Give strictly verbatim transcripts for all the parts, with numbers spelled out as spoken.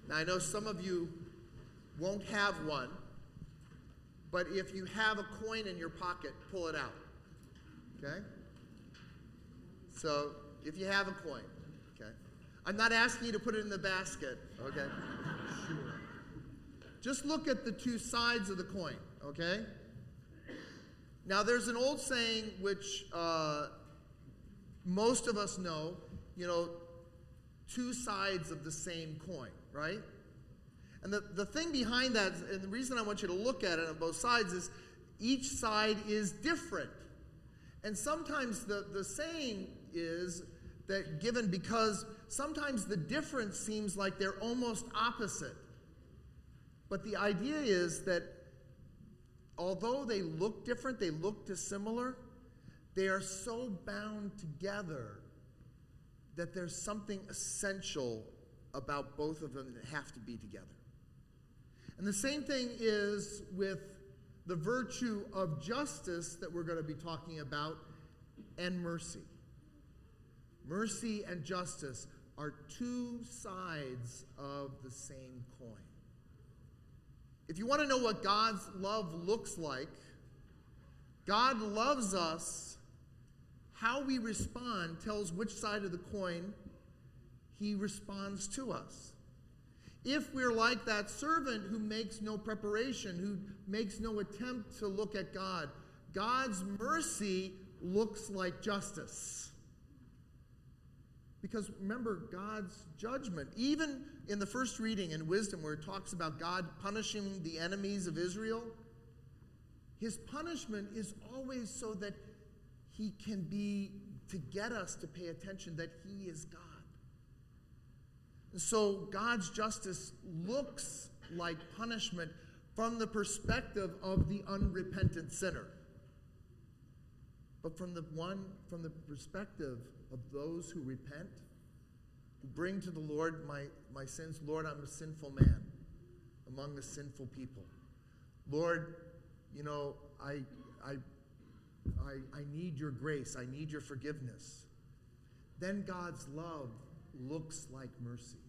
Now, I know some of you won't have one, but if you have a coin in your pocket, pull it out. Okay? So, if you have a coin, okay? I'm not asking you to put it in the basket, okay? Sure. Just look at the two sides of the coin, okay? Now, there's an old saying which uh, most of us know, you know, two sides of the same coin, right? And the, the thing behind that, and the reason I want you to look at it on both sides, is each side is different. And sometimes the, the saying is that given because sometimes the difference seems like they're almost opposite. But the idea is that although they look different, they look dissimilar, they are so bound together that there's something essential about both of them that have to be together. And the same thing is with the virtue of justice that we're going to be talking about and mercy. Mercy and justice are two sides of the same coin. If you want to know what God's love looks like, God loves us. How we respond tells which side of the coin he responds to us. If we're like that servant who makes no preparation, who makes no attempt to look at God, God's mercy looks like justice. Because remember, God's judgment, even in the first reading in Wisdom where it talks about God punishing the enemies of Israel, his punishment is always so that he can be, to get us to pay attention that he is God. And so God's justice looks like punishment from the perspective of the unrepentant sinner. But from the one, from the perspective of those who repent, who bring to the Lord my, my sins, Lord, I'm a sinful man among the sinful people. Lord, you know, I, I, I, I need your grace. I need your forgiveness. Then God's love looks like mercy.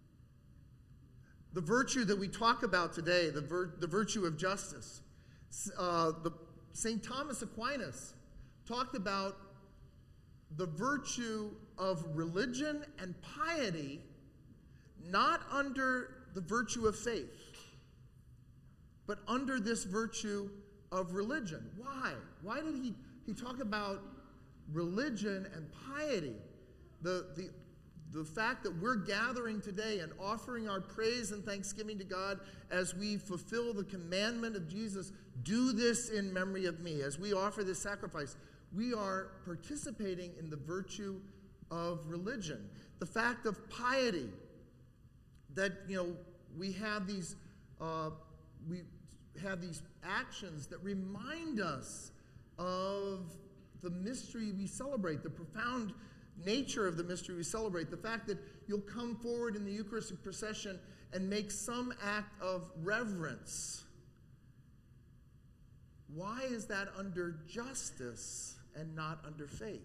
The virtue that we talk about today, the, vir- the virtue of justice, uh, the Saint Thomas Aquinas talked about the virtue of religion and piety, not under the virtue of faith, but under this virtue of religion. Why? Why did he, he talk about religion and piety? The, the, the fact that we're gathering today and offering our praise and thanksgiving to God as we fulfill the commandment of Jesus, do this in memory of me. As we offer this sacrifice, we are participating in the virtue of religion. The fact of piety, that, you know, we have these, uh, we have these actions that remind us of the mystery we celebrate, the profound nature of the mystery we celebrate, the fact that you'll come forward in the Eucharistic procession and make some act of reverence. Why is that under justice and not under faith?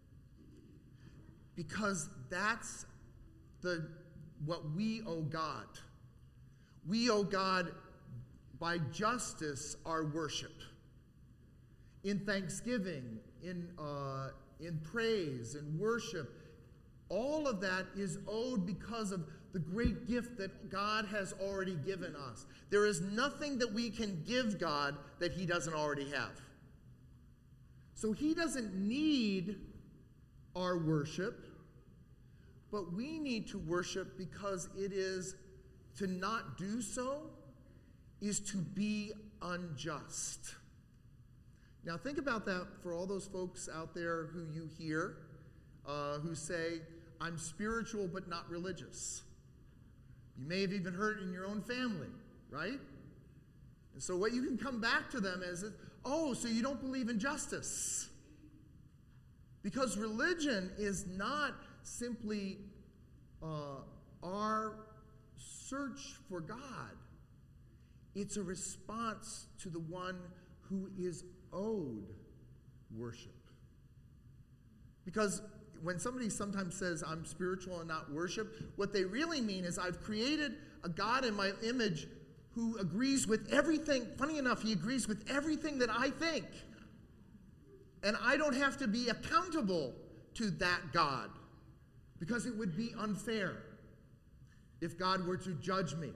Because that's the what we owe God. We owe God by justice our worship. In thanksgiving, in uh, in praise, in worship, all of that is owed because of the great gift that God has already given us. There is nothing that we can give God that he doesn't already have. So he doesn't need our worship, but we need to worship because it is, to not do so is to be unjust. Now think about that for all those folks out there who you hear uh, who say, I'm spiritual but not religious. You may have even heard it in your own family, right? And so what you can come back to them is, oh, so you don't believe in justice. Because religion is not simply uh, our search for God. It's a response to the one who is owed worship. Because when somebody sometimes says, I'm spiritual and not worship, what they really mean is I've created a God in my image who agrees with everything. Funny enough, he agrees with everything that I think. And I don't have to be accountable to that God, because it would be unfair if God were to judge me.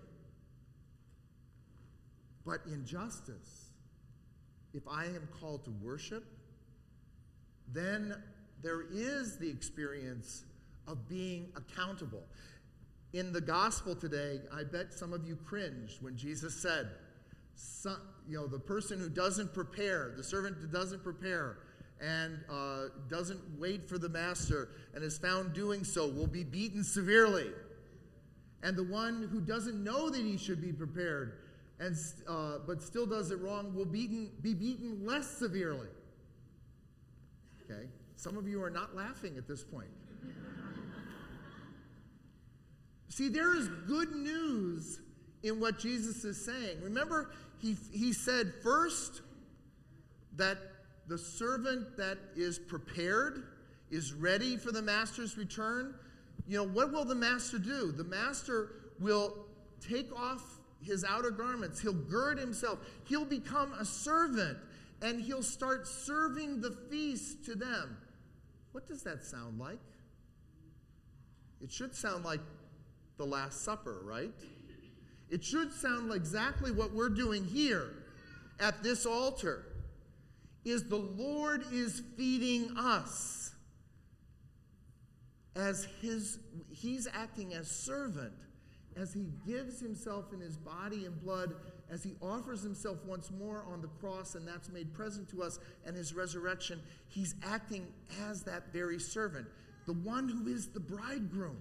But in justice, if I am called to worship, then there is the experience of being accountable. In the gospel today, I bet some of you cringed when Jesus said, son, you know, the person who doesn't prepare, the servant who doesn't prepare and uh, doesn't wait for the master and is found doing so will be beaten severely. And the one who doesn't know that he should be prepared and uh, but still does it wrong will beaten, be beaten less severely. Okay? Some of you are not laughing at this point. See, there is good news in what Jesus is saying. Remember, he, he said first that the servant that is prepared is ready for the master's return. You know, what will the master do? The master will take off his outer garments. He'll gird himself. He'll become a servant, and he'll start serving the feast to them. What does that sound like? It should sound like the Last Supper, right? It should sound like exactly what we're doing here at this altar. Is the Lord is feeding us as his, he's acting as servant, as he gives himself in his body and blood, as he offers himself once more on the cross, and that's made present to us, and his resurrection. He's acting as that very servant. The one who is the bridegroom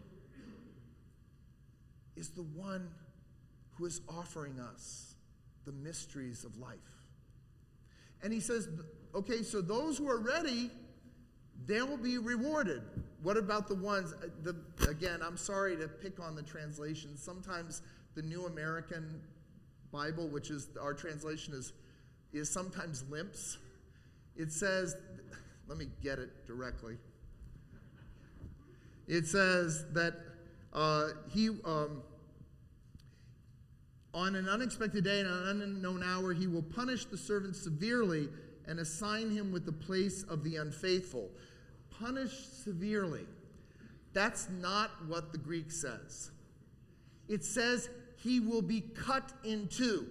is the one who is offering us the mysteries of life. And he says, okay, so those who are ready, they'll be rewarded. What about the ones, the, again, I'm sorry to pick on the translations. Sometimes the New American Bible, which is our translation, is, is sometimes limps. It says, let me get it directly. It says that uh, he, um, on an unexpected day and an unknown hour, he will punish the servant severely and assign him with the place of the unfaithful. Punish severely. That's not what the Greek says. It says he will be cut in two.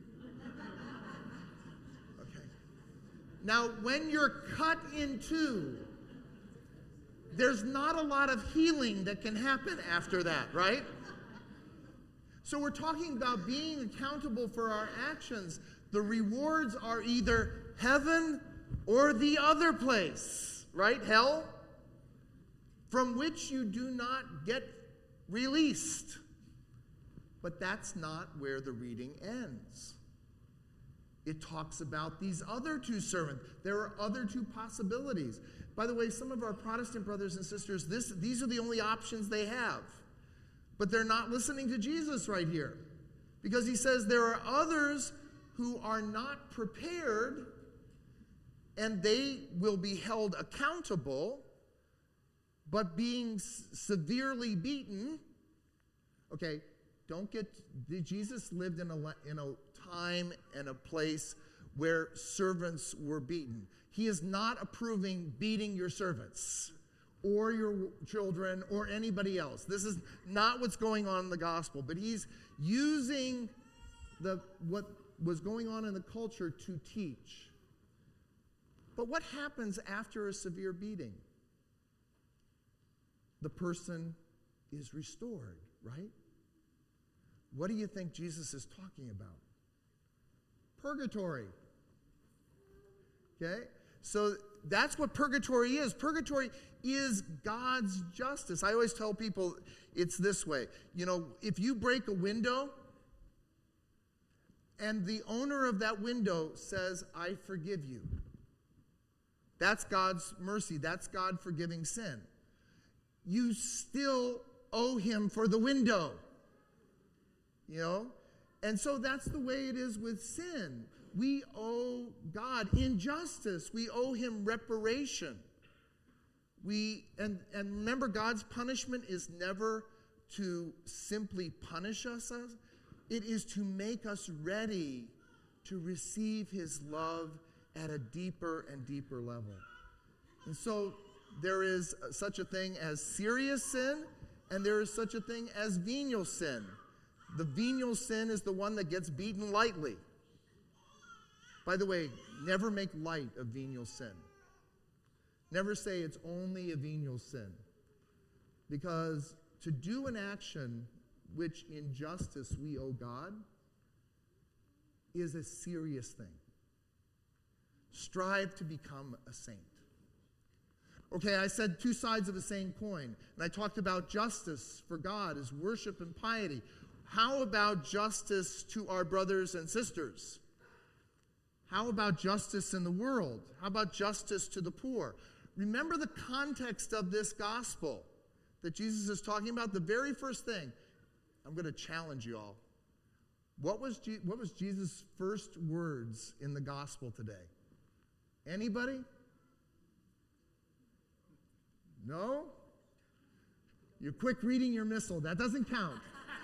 Okay. Now, when you're cut in two, there's not a lot of healing that can happen after that, right? So we're talking about being accountable for our actions. The rewards are either heaven or the other place, right? Hell, from which you do not get released. But that's not where the reading ends. It talks about these other two servants. There are other two possibilities. By the way, some of our Protestant brothers and sisters, this, these are the only options they have. But they're not listening to Jesus right here. Because he says there are others who are not prepared, and they will be held accountable, but being s- severely beaten. Okay, don't get, Jesus lived in a, in a time and a place where servants were beaten. He is not approving beating your servants or your children or anybody else. This is not what's going on in the gospel, but he's using the what was going on in the culture to teach. But what happens after a severe beating? The person is restored, right? What do you think Jesus is talking about? Purgatory. Okay? So that's what purgatory is. Purgatory is God's justice. I always tell people it's this way. You know, if you break a window and the owner of that window says, I forgive you, that's God's mercy. That's God forgiving sin. You still owe him for the window. You know? And so that's the way it is with sin. We owe God injustice. We owe him reparation. We and, and remember, God's punishment is never to simply punish us. It is to make us ready to receive his love at a deeper and deeper level. And so there is such a thing as serious sin, and there is such a thing as venial sin. The venial sin is the one that gets beaten lightly. By the way, never make light of venial sin. Never say it's only a venial sin. Because to do an action which in justice we owe God is a serious thing. Strive to become a saint. Okay, I said two sides of the same coin. And I talked about justice for God as worship and piety. How about justice to our brothers and sisters? How about justice in the world? How about justice to the poor? Remember the context of this gospel that Jesus is talking about. The very first thing, I'm going to challenge you all. What was, Je- what was Jesus' first words in the gospel today? Anybody? No? You're quick reading your missile. That doesn't count.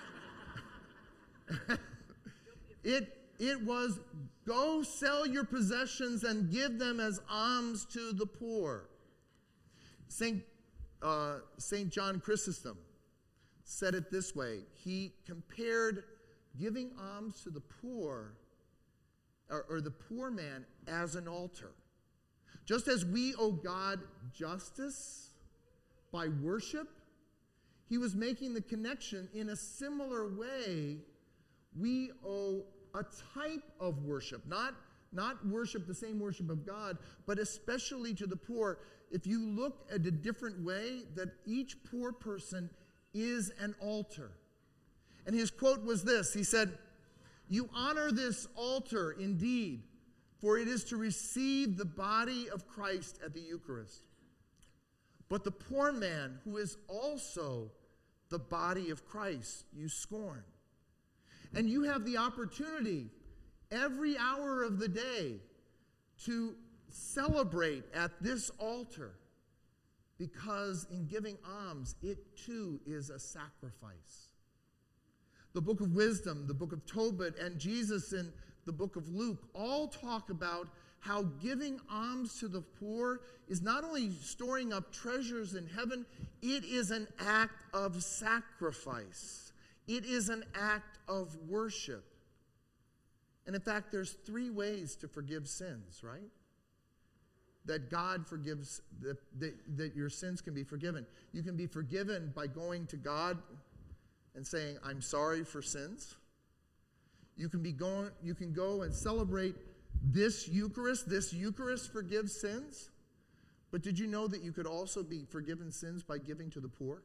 it, it was, go sell your possessions and give them as alms to the poor. Saint uh, Saint John Chrysostom said it this way. He compared giving alms to the poor, or, or the poor man, as an altar. Just as we owe God justice by worship, he was making the connection in a similar way. We owe a type of worship, not, not worship, the same worship of God, but especially to the poor. If you look at a different way, that each poor person is an altar. And his quote was this. He said, "You honor this altar indeed, for it is to receive the body of Christ at the Eucharist. But the poor man, who is also the body of Christ, you scorn. And you have the opportunity every hour of the day to celebrate at this altar, because in giving alms, it too is a sacrifice." The book of Wisdom, the book of Tobit, and Jesus in the book of Luke all talk about how giving alms to the poor is not only storing up treasures in heaven, it is an act of sacrifice. It is an act of worship. And in fact, there's three ways to forgive sins, right? That God forgives, that, that, that your sins can be forgiven. You can be forgiven by going to God and saying, "I'm sorry for sins." You can be going, you can go and celebrate this Eucharist. This Eucharist forgives sins. But did you know that you could also be forgiven sins by giving to the poor?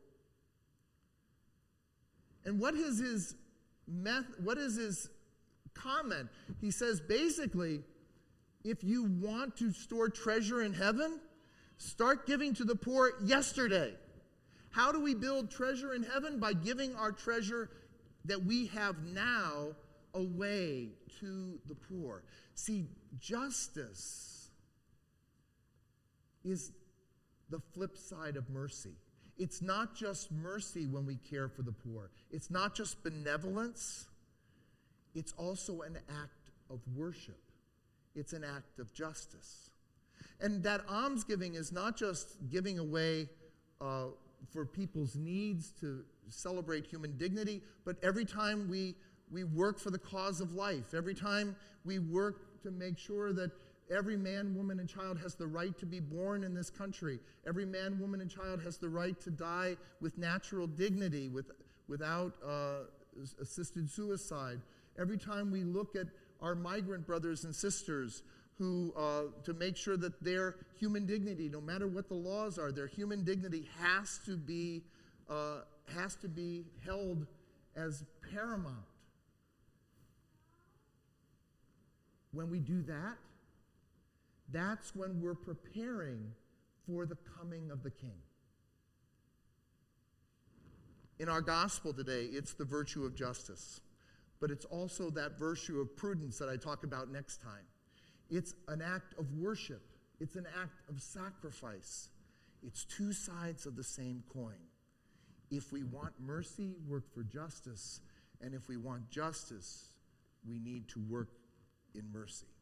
And what is his meth- what is his comment? He says basically, if you want to store treasure in heaven, start giving to the poor yesterday. How do we build treasure in heaven? By giving our treasure that we have now away to the poor. See, justice is the flip side of mercy. It's not just mercy when we care for the poor. It's not just benevolence. It's also an act of worship. It's an act of justice. And that almsgiving is not just giving away uh, for people's needs to celebrate human dignity, but every time we, we work for the cause of life, every time we work to make sure that every man, woman, and child has the right to be born in this country, every man, woman, and child has the right to die with natural dignity, with, without uh, assisted suicide, every time we look at our migrant brothers and sisters who, uh, to make sure that their human dignity, no matter what the laws are, their human dignity has to be, uh, has to be held as paramount. When we do that, that's when we're preparing for the coming of the King. In our gospel today, it's the virtue of justice. But it's also that virtue of prudence that I talk about next time. It's an act of worship. It's an act of sacrifice. It's two sides of the same coin. If we want mercy, work for justice. And if we want justice, we need to work in mercy.